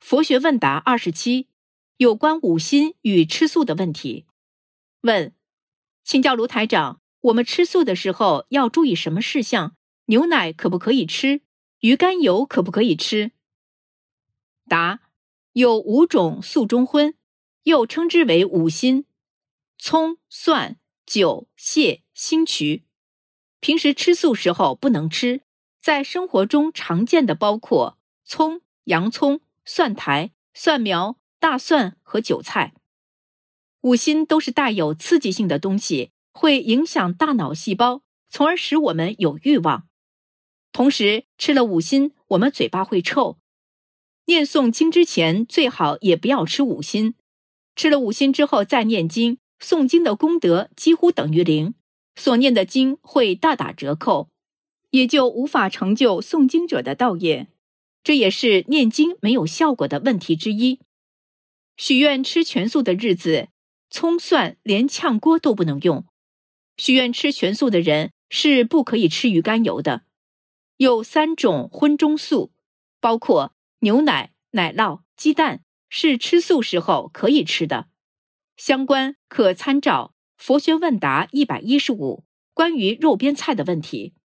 佛学问答27，有关五辛与吃素的问题。问：请教卢台长，我们吃素的时候要注意什么事项？牛奶可不可以吃？鱼肝油可不可以吃？答：有5种素中荤，又称之为五辛：葱、蒜、酒、蟹、辛渠。平时吃素时候不能吃，在生活中常见的包括葱、洋葱、蒜苔、蒜苗、大蒜和韭菜。五辛都是带有刺激性的东西，会影响大脑细胞，从而使我们有欲望。同时，吃了五辛，我们嘴巴会臭。念诵经之前，最好也不要吃五辛。吃了五辛之后再念经，诵经的功德几乎等于0，所念的经会大打折扣，也就无法成就诵经者的道业。这也是念经没有效果的问题之一。许愿吃全素的日子，葱蒜连炝锅都不能用。许愿吃全素的人是不可以吃鱼肝油的。有3种荤中素，包括牛奶、奶酪、鸡蛋，是吃素时候可以吃的。相关可参照佛学问答115关于肉边菜的问题。